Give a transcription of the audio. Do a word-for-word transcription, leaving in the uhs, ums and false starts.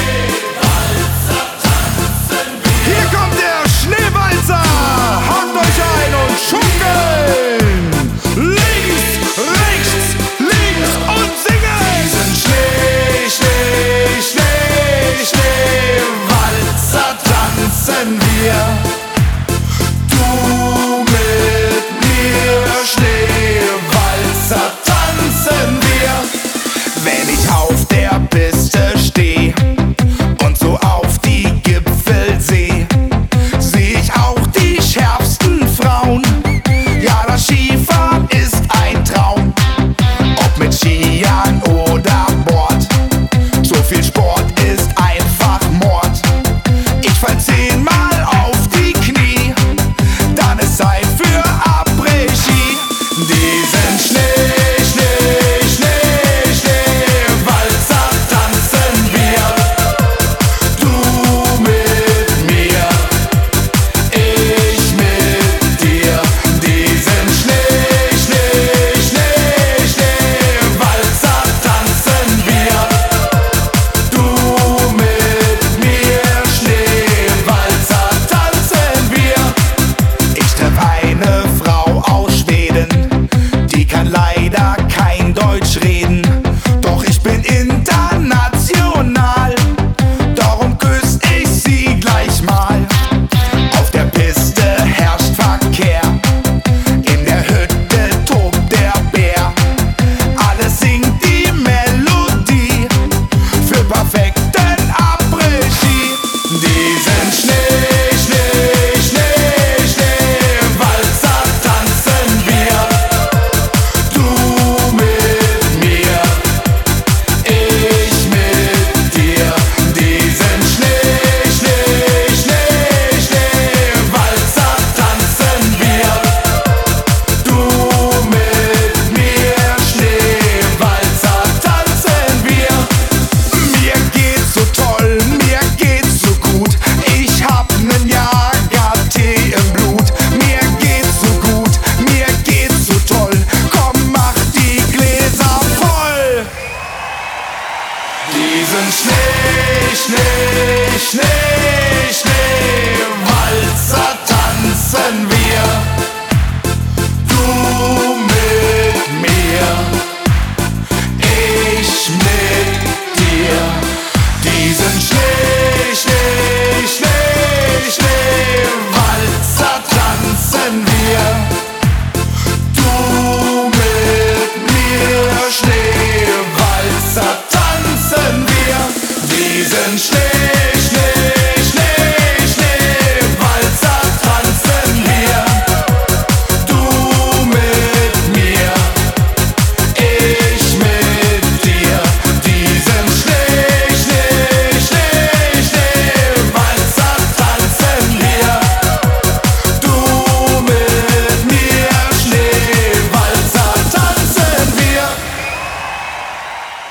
Hier kommt der Schneewalzer! Hakt euch ein und schunkeln! Links, rechts, links und singen! Diesen Schnee, Schnee, Schnee, Schneewalzer tanzen wir. Du mit mir, Schneewalzer tanzen wir. Wenn ich auf der Piste steh und so auf die Gipfel seh, seh ich auch die schärfsten Frauen. Ja, das Skifahren ist ein Traum, ob mit Skiern oder Bord. So viel Sport ist einfach Mord. Ich fall zehnmal auf die Knie, dann ist Zeit für Après-Ski. Diesen Schnee, Schnee, Schnee, Schneewalzer tanzen wir. Du mit mir, ich mit dir. Diesen Schnee, Schnee, Schnee, Schneewalzer tanzen wir. Du mit mir, Schneewalzer tanzen wir. Ich treff eine Frau aus Schweden, die kann leider kein Deutsch reden. Doch ich bin international, darum küss ich sie gleich mal. Auf der Piste herrscht Verkehr, in der Hütte tobt der Bär. Alles singt die Melodie für perfekten Après-Ski. Diesen Schnee, Schnee, Schnee, Schneewalzer tanzen wir. Du mit mir, ich mit dir. Diesen Schnee, Schnee, Schnee, Schneewalzer tanzen wir. Du mit mir, Schneewalzer tanzen wir. Mir geht's so toll, mir geht's so gut. Ich hab nen Jagertee im Blut. Mir geht's so gut, mir geht's so toll. Komm, mach die Gläser voll. Diesen Schnee, Schnee, Schnee.